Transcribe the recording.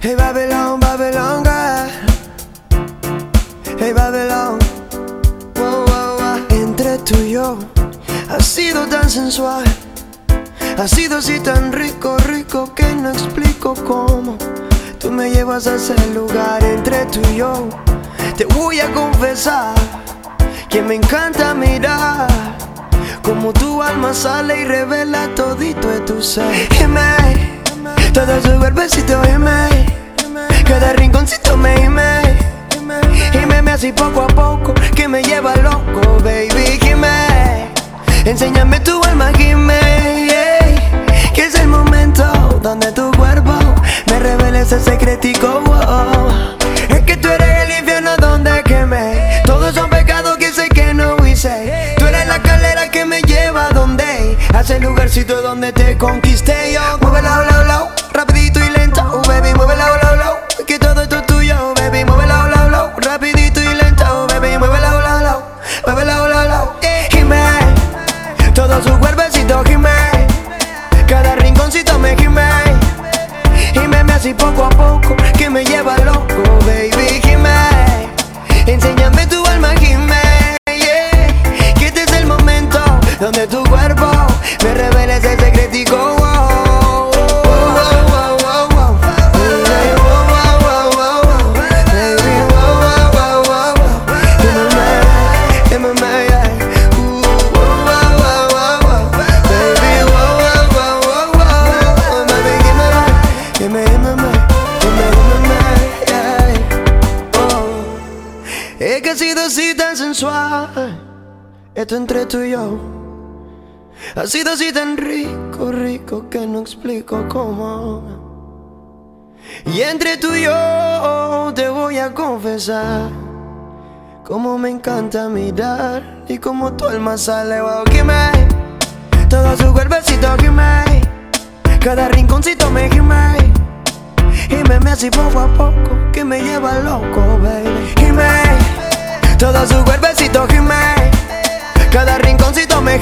Hey Babylon, Babylon girl. Hey Babylon. Wow, wow, wow. Entre tú y yo ha sido tan sensual, ha sido así tan rico, rico que no explico cómo. Tú me llevas a ese lugar entre tú y yo. Te voy a confesar que me encanta mirar como tu alma sale y revela todito de tu ser. Gime, todo su cuerpecito gime, cada rinconcito me gime. Gímeme así poco a poco que me lleva loco, baby. Gime, enséñame tu alma, gime, yeah. Que es el momento donde tu cuerpo me revela ese secretico, oh. Es que tú eres el infierno donde quemé todos son pecados que sé que no hice. Tú eres la escalera que me lleva a donde, a ese lugarcito donde te conquisté yo. Muévela, la, la, rapidito y lento, oh baby, muévela, la, la, que todo esto es tuyo, baby, muévela, la, la, rapidito y lento, oh baby, muévela, la, la, muévela, la, la, gime, todo su cuerpecito gime, cada rinconcito me gime. Gímeme así poco a poco que me lleva loco, baby, gime. Enséñame tu alma, gime, yeah. Que este es el momento donde tu cuerpo me revela ese secretico, wow. Es que ha sido así tan sensual, esto entre tú y yo. Ha sido así tan rico, rico que no explico cómo. Y entre tú y yo te voy a confesar cómo me encanta mirar y cómo tu alma sale, wow, gime. Todo su cuerpecito gime, cada rinconcito me gime. Gímeme así poco a poco que me lleva loco, baby. Gime, todo su cuerpecito gime, cada rinconcito me